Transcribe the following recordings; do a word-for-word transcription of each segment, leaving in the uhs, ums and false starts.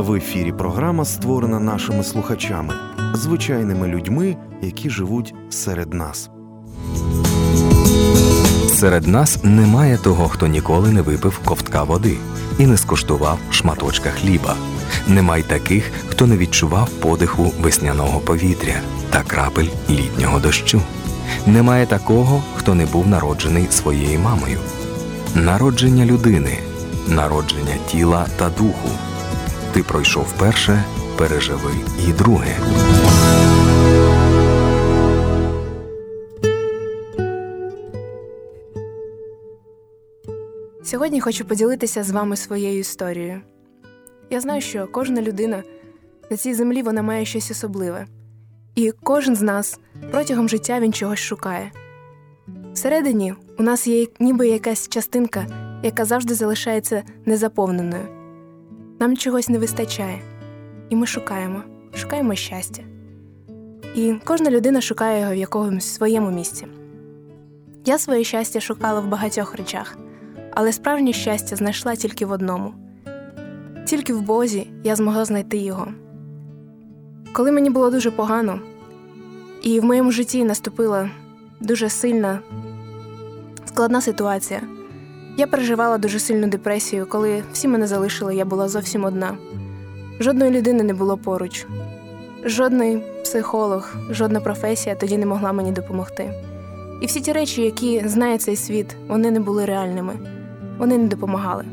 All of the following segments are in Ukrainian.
В ефірі програма, створена нашими слухачами, звичайними людьми, які живуть серед нас. Серед нас немає того, хто ніколи не випив ковтка води і не скуштував шматочка хліба. Немає таких, хто не відчував подиху весняного повітря та крапель літнього дощу. Немає такого, хто не був народжений своєю мамою. Народження людини, народження тіла та духу. Ти пройшов перше, переживи і друге. Сьогодні хочу поділитися з вами своєю історією. Я знаю, що кожна людина на цій землі, вона має щось особливе. І кожен з нас протягом життя він чогось шукає. Всередині у нас є ніби якась частинка, яка завжди залишається незаповненою. Нам чогось не вистачає. І ми шукаємо, шукаємо щастя. І кожна людина шукає його в якомусь своєму місці. Я своє щастя шукала в багатьох речах, але справжнє щастя знайшла тільки в одному. Тільки в Бозі я змогла знайти його. Коли мені було дуже погано, і в моєму житті наступила дуже сильна, складна ситуація, я переживала дуже сильну депресію, коли всі мене залишили, я була зовсім одна. Жодної людини не було поруч. Жодний психолог, жодна професія тоді не могла мені допомогти. І всі ті речі, які знає цей світ, вони не були реальними. Вони не допомагали.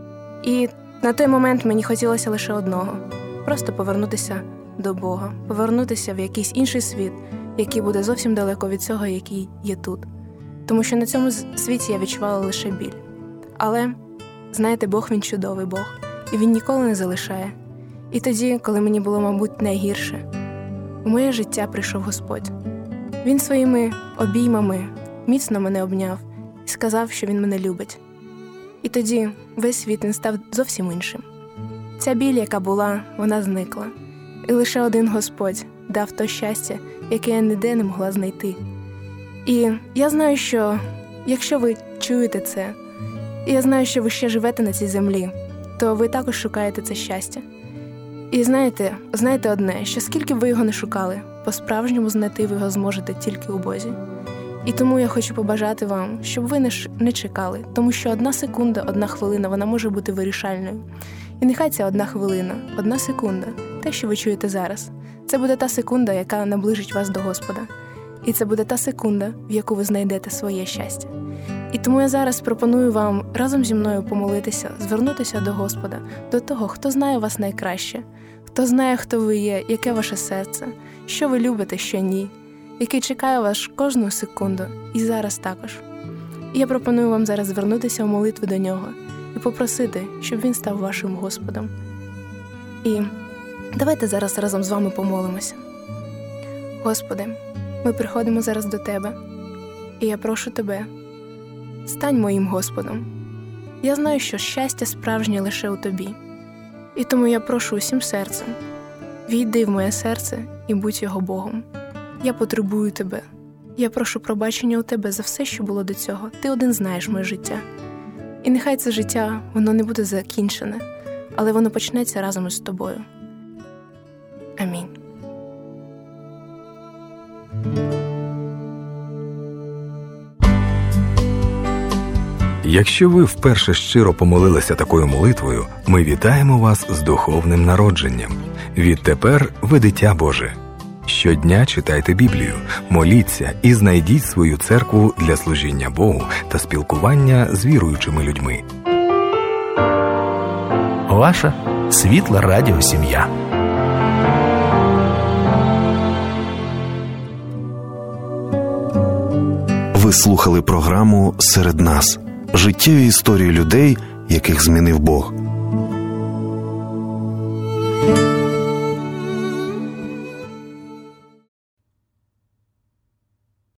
І на той момент мені хотілося лише одного – просто повернутися до Бога, повернутися в якийсь інший світ, який буде зовсім далеко від цього, який є тут. Тому що на цьому світі я відчувала лише біль. Але, знаєте, Бог, Він чудовий Бог, і Він ніколи не залишає. І тоді, коли мені було, мабуть, найгірше, у моє життя прийшов Господь. Він своїми обіймами міцно мене обняв і сказав, що Він мене любить. І тоді весь світ він став зовсім іншим. Ця біль, яка була, вона зникла. І лише один Господь дав то щастя, яке я ніде не могла знайти. І я знаю, що якщо ви чуєте це, і я знаю, що ви ще живете на цій землі, то ви також шукаєте це щастя. І знаєте, знаєте одне, що скільки б ви його не шукали, по-справжньому знайти ви його зможете тільки у Бозі. І тому я хочу побажати вам, щоб ви не, ш... не чекали, тому що одна секунда, одна хвилина, вона може бути вирішальною. І нехай ця одна хвилина, одна секунда, те, що ви чуєте зараз, це буде та секунда, яка наближить вас до Господа. І це буде та секунда, в яку ви знайдете своє щастя. І тому я зараз пропоную вам разом зі мною помолитися, звернутися до Господа, до того, хто знає вас найкраще, хто знає, хто ви є, яке ваше серце, що ви любите, що ні, який чекає вас кожну секунду, і зараз також. І я пропоную вам зараз звернутися в молитві до Нього і попросити, щоб Він став вашим Господом. І давайте зараз разом з вами помолимося. Господи, ми приходимо зараз до Тебе, і я прошу Тебе, стань моїм Господом. Я знаю, що щастя справжнє лише у Тобі. І тому я прошу усім серцем, війди в моє серце і будь його Богом. Я потребую Тебе. Я прошу пробачення у Тебе за все, що було до цього. Ти один знаєш моє життя. І нехай це життя, воно не буде закінчене, але воно почнеться разом із Тобою. Амінь. Якщо ви вперше щиро помолилися такою молитвою, ми вітаємо вас з духовним народженням. Відтепер ви дитя Боже. Щодня читайте Біблію, моліться і знайдіть свою церкву для служіння Богу та спілкування з віруючими людьми. Ваша світла радіосім'я. Ви слухали програму «Серед нас» – життєві історії людей, яких змінив Бог.